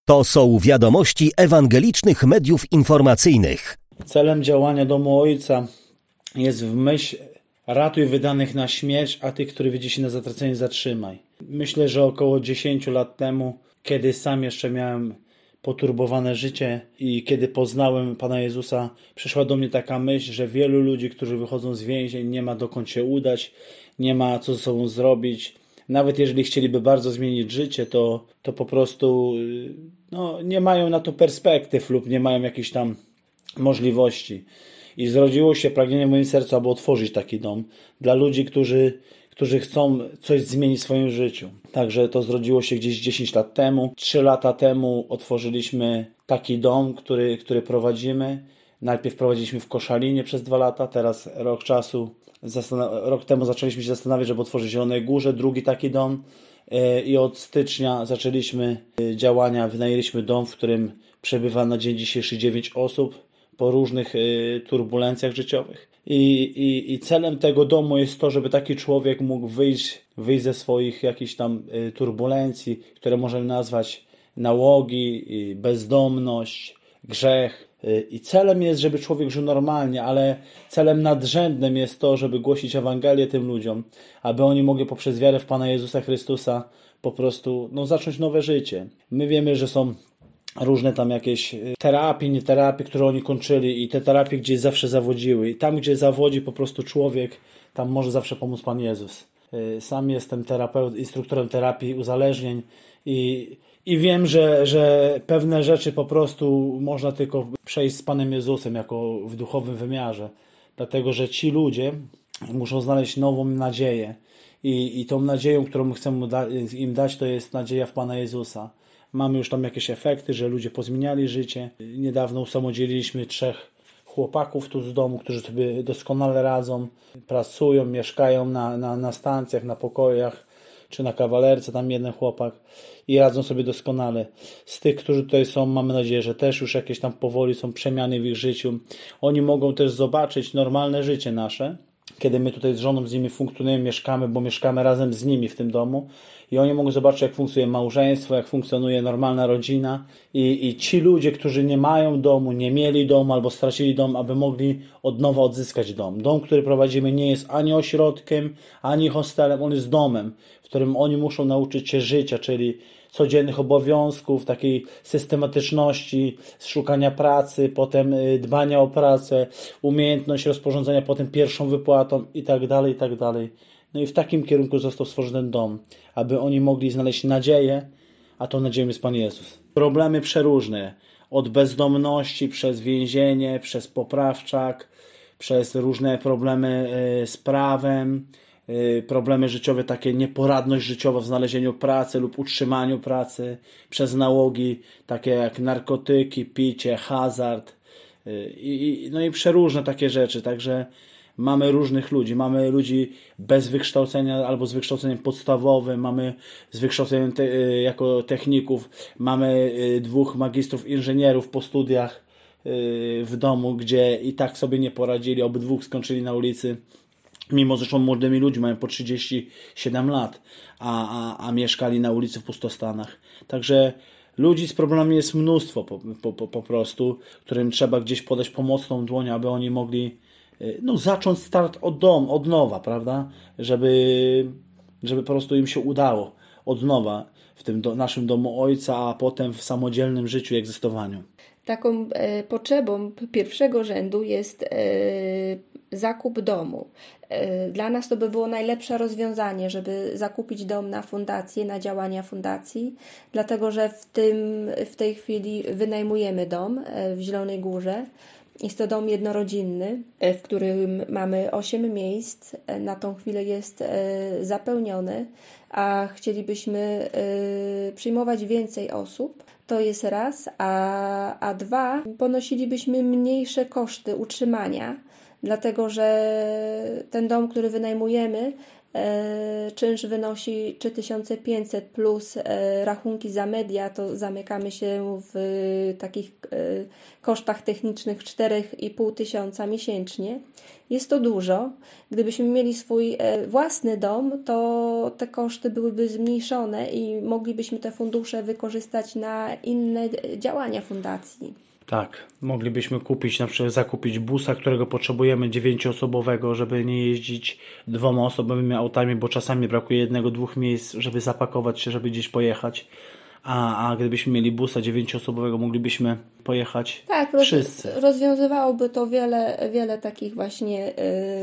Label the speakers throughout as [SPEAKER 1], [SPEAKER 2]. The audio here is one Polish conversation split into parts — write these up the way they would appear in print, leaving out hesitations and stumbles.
[SPEAKER 1] To są wiadomości ewangelicznych mediów informacyjnych.
[SPEAKER 2] Celem działania Domu Ojca jest w myśl ratuj wydanych na śmierć, a tych, którzy wiedzie się na zatracenie, zatrzymaj. Myślę, że około 10 lat temu, kiedy sam jeszcze miałem poturbowane życie i kiedy poznałem Pana Jezusa, przyszła do mnie taka myśl, że wielu ludzi, którzy wychodzą z więzień, nie ma dokąd się udać, nie ma co ze sobą zrobić. Nawet jeżeli chcieliby bardzo zmienić życie, to po prostu nie mają na to perspektyw lub nie mają jakichś tam możliwości. I zrodziło się pragnienie w moim sercu, aby otworzyć taki dom dla ludzi, którzy chcą coś zmienić w swoim życiu. Także to zrodziło się gdzieś 10 lat temu. 3 lata temu otworzyliśmy taki dom, który prowadzimy. Najpierw prowadziliśmy w Koszalinie przez 2 lata, teraz rok temu zaczęliśmy się zastanawiać, żeby otworzyć w Zielonej Górze drugi taki dom i od stycznia zaczęliśmy działania. Wynajęliśmy dom, w którym przebywa na dzień dzisiejszy 9 osób po różnych turbulencjach życiowych. I celem tego domu jest to, żeby taki człowiek mógł wyjść ze swoich jakichś tam turbulencji, które możemy nazwać nałogi, bezdomność, grzech. I celem jest, żeby człowiek żył normalnie, ale celem nadrzędnym jest to, żeby głosić Ewangelię tym ludziom, aby oni mogli poprzez wiarę w Pana Jezusa Chrystusa po prostu zacząć nowe życie. My wiemy, że są różne tam jakieś terapie, nie terapie, które oni kończyli i te terapie gdzieś zawsze zawodziły. I tam, gdzie zawodzi po prostu człowiek, tam może zawsze pomóc Pan Jezus. Sam jestem instruktorem terapii uzależnień i wiem, że pewne rzeczy po prostu można tylko przejść z Panem Jezusem jako w duchowym wymiarze. Dlatego, że ci ludzie muszą znaleźć nową nadzieję. I tą nadzieją, którą chcemy im dać, to jest nadzieja w Pana Jezusa. Mamy już tam jakieś efekty, że ludzie pozmieniali życie. Niedawno usamodzieliliśmy 3 chłopaków tu z domu, którzy sobie doskonale radzą, pracują, mieszkają na stacjach, na pokojach, czy na kawalerce, tam jeden chłopak i radzą sobie doskonale. Z tych, którzy tutaj są, mamy nadzieję, że też już jakieś tam powoli są przemiany w ich życiu. Oni mogą też zobaczyć normalne życie nasze, kiedy my tutaj z żoną z nimi funkcjonujemy, mieszkamy, bo mieszkamy razem z nimi w tym domu i oni mogą zobaczyć, jak funkcjonuje małżeństwo, jak funkcjonuje normalna rodzina i ci ludzie, którzy nie mają domu, nie mieli domu albo stracili dom, aby mogli od nowa odzyskać dom. Dom, który prowadzimy, nie jest ani ośrodkiem, ani hostelem, on jest domem, w którym oni muszą nauczyć się życia, czyli codziennych obowiązków, takiej systematyczności, szukania pracy, potem dbania o pracę, umiejętność rozporządzenia potem pierwszą wypłatą i tak dalej, i tak dalej. No i w takim kierunku został stworzony ten dom, aby oni mogli znaleźć nadzieję, a tą nadzieją jest Pan Jezus. Problemy przeróżne, od bezdomności, przez więzienie, przez poprawczak, przez różne problemy z prawem, problemy życiowe, takie nieporadność życiowa w znalezieniu pracy lub utrzymaniu pracy, przez nałogi, takie jak narkotyki, picie, hazard i przeróżne takie rzeczy. Także mamy różnych ludzi. Mamy ludzi bez wykształcenia albo z wykształceniem podstawowym, mamy z wykształceniem jako techników, mamy 2 magistrów inżynierów po studiach w domu, gdzie i tak sobie nie poradzili, obydwu skończyli na ulicy. Mimo że są młodymi ludźmi, mają po 37 lat, a mieszkali na ulicy w pustostanach. Także ludzi z problemami jest mnóstwo po prostu, którym trzeba gdzieś podać pomocną dłoń, aby oni mogli zacząć start od nowa, prawda? Żeby po prostu im się udało od nowa w tym naszym domu Ojca, a potem w samodzielnym życiu i egzystowaniu.
[SPEAKER 3] Taką potrzebą pierwszego rzędu jest zakup domu. Dla nas to by było najlepsze rozwiązanie, żeby zakupić dom na fundację, na działania fundacji, dlatego że w tej chwili wynajmujemy dom w Zielonej Górze. Jest to dom jednorodzinny, w którym mamy 8 miejsc. Na tą chwilę jest zapełniony, a chcielibyśmy przyjmować więcej osób. To jest raz, a 2, ponosilibyśmy mniejsze koszty utrzymania, dlatego że ten dom, który wynajmujemy, czynsz wynosi 3500 plus rachunki za media, to zamykamy się w takich kosztach technicznych 4,5 tysiąca miesięcznie. Jest to dużo. Gdybyśmy mieli swój własny dom, to te koszty byłyby zmniejszone i moglibyśmy te fundusze wykorzystać na inne działania fundacji.
[SPEAKER 2] Tak, moglibyśmy na przykład zakupić busa, którego potrzebujemy 9-osobowego, żeby nie jeździć 2 osobowymi autami, bo czasami brakuje 1-2 miejsc, żeby zapakować się, żeby gdzieś pojechać. A gdybyśmy mieli busa 9-osobowego, moglibyśmy pojechać wszyscy.
[SPEAKER 3] Rozwiązywałoby to wiele takich właśnie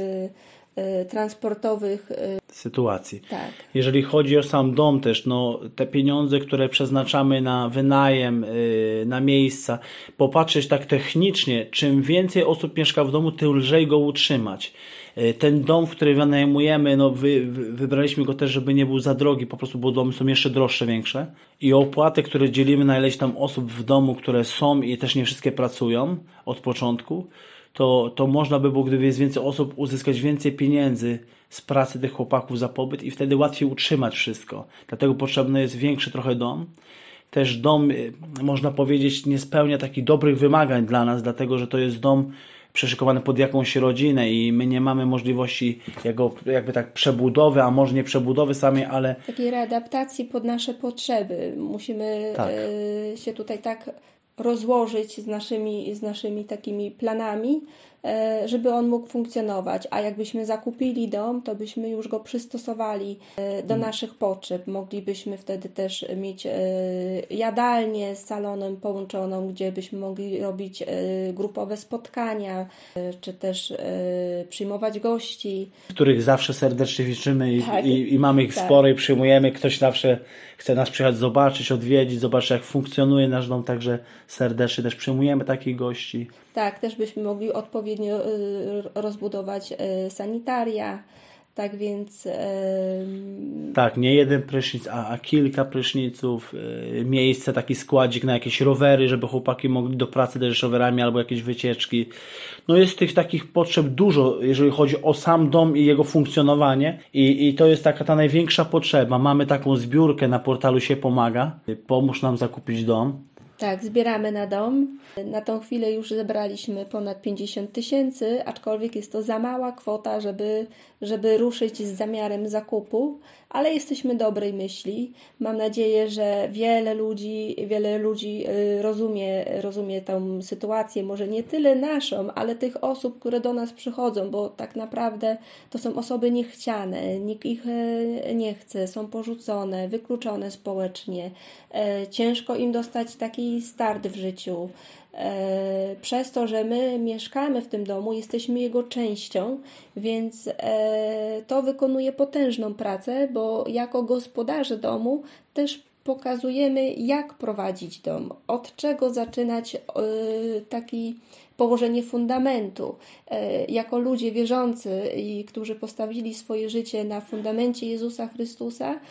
[SPEAKER 3] transportowych
[SPEAKER 2] sytuacji.
[SPEAKER 3] Tak.
[SPEAKER 2] Jeżeli chodzi o sam dom też, te pieniądze, które przeznaczamy na wynajem, na miejsca, popatrzeć tak technicznie, czym więcej osób mieszka w domu, tym lżej go utrzymać. Ten dom, który wynajmujemy, wybraliśmy go też, żeby nie był za drogi, po prostu, bo domy są jeszcze droższe, większe. I opłaty, które dzielimy na ileś tam osób w domu, które są i też nie wszystkie pracują od początku, to można by było, gdyby jest więcej osób, uzyskać więcej pieniędzy z pracy tych chłopaków za pobyt i wtedy łatwiej utrzymać wszystko. Dlatego potrzebny jest większy trochę dom. Też dom, można powiedzieć, nie spełnia takich dobrych wymagań dla nas, dlatego że to jest dom przeszykowany pod jakąś rodzinę i my nie mamy możliwości jego jakby tak przebudowy, a może nie przebudowy samej, ale
[SPEAKER 3] takiej readaptacji pod nasze potrzeby. Musimy się tutaj tak rozłożyć z naszymi takimi planami, żeby on mógł funkcjonować. A jakbyśmy zakupili dom, to byśmy już go przystosowali do naszych potrzeb. Moglibyśmy wtedy też mieć jadalnię z salonem połączoną, gdzie byśmy mogli robić grupowe spotkania, czy też przyjmować gości.
[SPEAKER 2] Których zawsze serdecznie liczymy i mamy ich sporo i przyjmujemy. Ktoś zawsze chce nas przyjechać zobaczyć, odwiedzić, zobaczyć jak funkcjonuje nasz dom, także serdecznie też przyjmujemy takich gości.
[SPEAKER 3] Tak, też byśmy mogli odpowiednio rozbudować sanitaria, tak więc...
[SPEAKER 2] Tak, nie jeden prysznic, a kilka pryszniców, miejsce, taki składzik na jakieś rowery, żeby chłopaki mogli do pracy też rowerami albo jakieś wycieczki. Jest tych takich potrzeb dużo, jeżeli chodzi o sam dom i jego funkcjonowanie i to jest taka ta największa potrzeba. Mamy taką zbiórkę na portalu Się Pomaga, pomóż nam zakupić dom.
[SPEAKER 3] Tak, zbieramy na dom. Na tą chwilę już zebraliśmy ponad 50 000, aczkolwiek jest to za mała kwota, żeby ruszyć z zamiarem zakupu, ale jesteśmy dobrej myśli. Mam nadzieję, że wiele ludzi rozumie tą sytuację, może nie tyle naszą, ale tych osób, które do nas przychodzą, bo tak naprawdę to są osoby niechciane, nikt ich nie chce, są porzucone, wykluczone społecznie. Ciężko im dostać taki start w życiu. Przez to, że my mieszkamy w tym domu, jesteśmy jego częścią, więc to wykonuje potężną pracę, bo jako gospodarze domu też pokazujemy, jak prowadzić dom, od czego zaczynać taki położenie fundamentu. Jako ludzie wierzący i którzy postawili swoje życie na fundamencie Jezusa Chrystusa,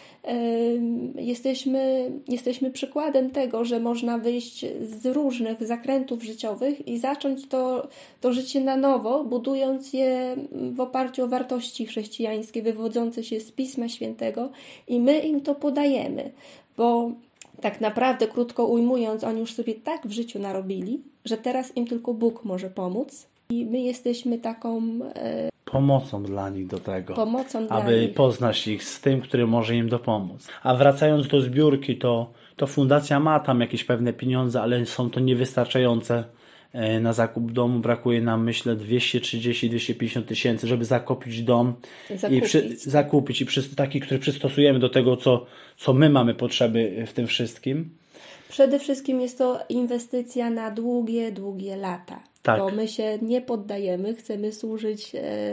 [SPEAKER 3] jesteśmy przykładem tego, że można wyjść z różnych zakrętów życiowych i zacząć to życie na nowo, budując je w oparciu o wartości chrześcijańskie wywodzące się z Pisma Świętego i my im to podajemy, bo tak naprawdę, krótko ujmując, oni już sobie tak w życiu narobili, że teraz im tylko Bóg może pomóc i my jesteśmy taką
[SPEAKER 2] pomocą dla nich do tego,
[SPEAKER 3] aby
[SPEAKER 2] poznać ich z tym, który może im dopomóc. A wracając do zbiórki, to fundacja ma tam jakieś pewne pieniądze, ale są to niewystarczające na zakup domu. Brakuje nam, myślę, 230-250 tysięcy, żeby zakupić dom zakupić i taki, który przystosujemy do tego, co my mamy potrzeby w tym wszystkim.
[SPEAKER 3] Przede wszystkim jest to inwestycja na długie lata.
[SPEAKER 2] Tak.
[SPEAKER 3] Bo my się nie poddajemy, chcemy służyć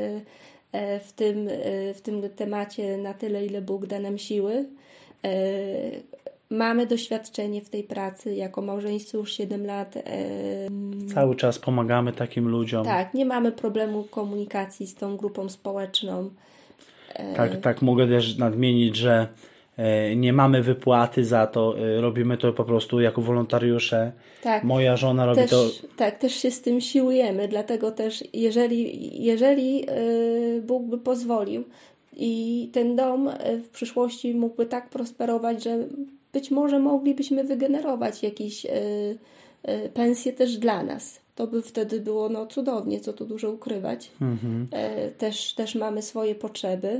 [SPEAKER 3] w tym temacie na tyle, ile Bóg da nam siły. Mamy doświadczenie w tej pracy, jako małżeństwo już 7 lat.
[SPEAKER 2] Cały czas pomagamy takim ludziom.
[SPEAKER 3] Tak, nie mamy problemu komunikacji z tą grupą społeczną.
[SPEAKER 2] Tak, mogę też nadmienić, że nie mamy wypłaty za to, robimy to po prostu jako wolontariusze.
[SPEAKER 3] Tak,
[SPEAKER 2] moja żona robi to.
[SPEAKER 3] Tak, też się z tym siłujemy, dlatego też jeżeli Bóg by pozwolił, I ten dom w przyszłości mógłby tak prosperować, że być może moglibyśmy wygenerować jakieś pensje też dla nas. To by wtedy było cudownie, co tu dużo ukrywać. Też mamy swoje potrzeby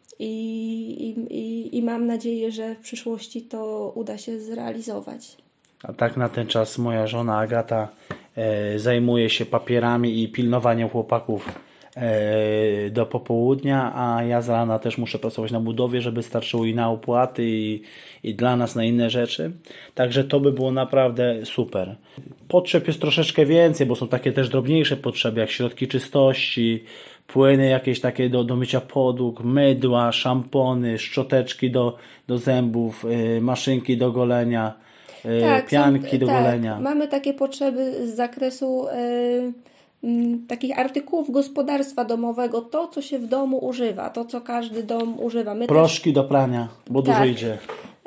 [SPEAKER 3] i mam nadzieję, że w przyszłości to uda się zrealizować.
[SPEAKER 2] A tak na ten czas moja żona Agata zajmuje się papierami i pilnowaniem chłopaków do popołudnia, a ja z rana też muszę pracować na budowie, żeby starczyło i na opłaty i dla nas na inne rzeczy. Także to by było naprawdę super. Potrzeb jest troszeczkę więcej, bo są takie też drobniejsze potrzeby, jak środki czystości, płyny jakieś takie do mycia podłóg, mydła, szampony, szczoteczki do zębów, maszynki do golenia, pianki do golenia.
[SPEAKER 3] Mamy takie potrzeby z zakresu takich artykułów gospodarstwa domowego, to co się w domu używa, to co każdy dom używa.
[SPEAKER 2] Proszki do prania, bo dużo idzie.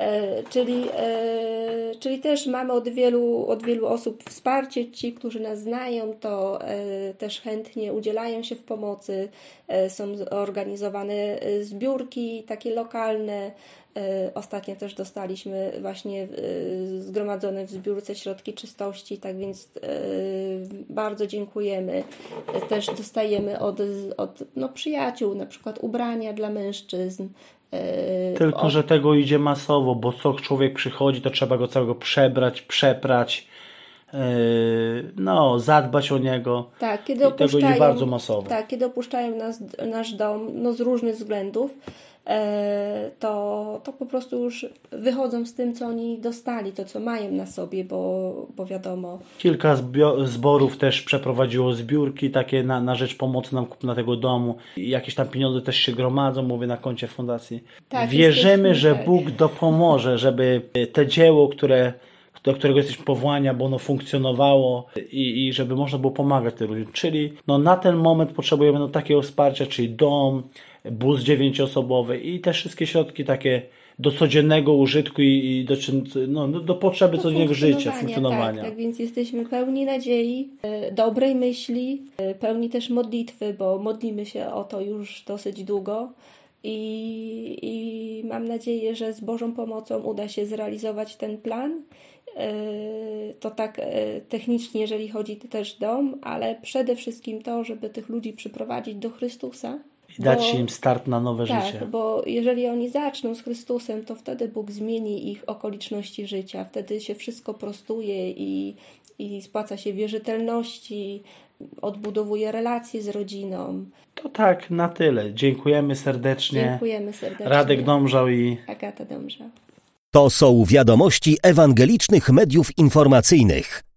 [SPEAKER 3] Czyli też mamy od wielu osób wsparcie. Ci, którzy nas znają, to też chętnie udzielają się w pomocy. Są organizowane zbiórki takie lokalne. Ostatnio też dostaliśmy właśnie zgromadzone w zbiórce środki czystości, tak więc bardzo dziękujemy. Też dostajemy od przyjaciół, na przykład ubrania dla mężczyzn.
[SPEAKER 2] Tylko, że tego idzie masowo, bo co człowiek przychodzi, to trzeba go całego przeprać, zadbać o niego.
[SPEAKER 3] Tak,
[SPEAKER 2] tego idzie bardzo masowo.
[SPEAKER 3] Tak, kiedy opuszczają nasz dom, z różnych względów, to po prostu już wychodzą z tym, co oni dostali, to co mają na sobie, bo wiadomo.
[SPEAKER 2] Kilka zborów też przeprowadziło zbiórki takie na rzecz pomocy nam kupna tego domu. I jakieś tam pieniądze też się gromadzą, mówię, na koncie fundacji. Tak, wierzymy, że Bóg dopomoże, żeby te dzieło, do którego jesteśmy powołani, bo ono funkcjonowało i żeby można było pomagać tym ludziom. Czyli na ten moment potrzebujemy takiego wsparcia, czyli dom, bus 9-osobowy i te wszystkie środki takie do codziennego użytku i do potrzeby codziennego życia, funkcjonowania.
[SPEAKER 3] Tak, więc jesteśmy pełni nadziei, dobrej myśli, pełni też modlitwy, bo modlimy się o to już dosyć długo i mam nadzieję, że z Bożą pomocą uda się zrealizować ten plan. To tak technicznie, jeżeli chodzi też dom, ale przede wszystkim to, żeby tych ludzi przyprowadzić do Chrystusa.
[SPEAKER 2] I dać im start na nowe życie.
[SPEAKER 3] Tak, bo jeżeli oni zaczną z Chrystusem, to wtedy Bóg zmieni ich okoliczności życia. Wtedy się wszystko prostuje i spłaca się wierzytelności, odbudowuje relacje z rodziną.
[SPEAKER 2] To tak, na tyle. Dziękujemy serdecznie. Radek Domżał i
[SPEAKER 3] Agata Domżał.
[SPEAKER 1] To są wiadomości ewangelicznych mediów informacyjnych.